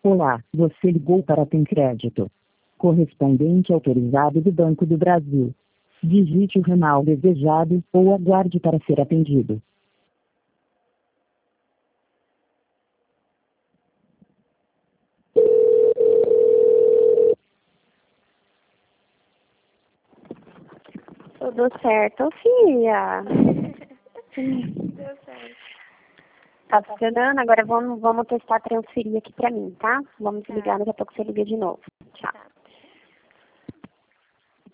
Olá, você ligou para a Crédito. Correspondente autorizado do Banco do Brasil. Digite o ramal desejado ou aguarde para ser atendido. Tudo certo, filha. Deu certo. Tá funcionando? Agora vamos testar transferir aqui pra mim, tá? Vamos ligar, daqui a pouco você liga de novo.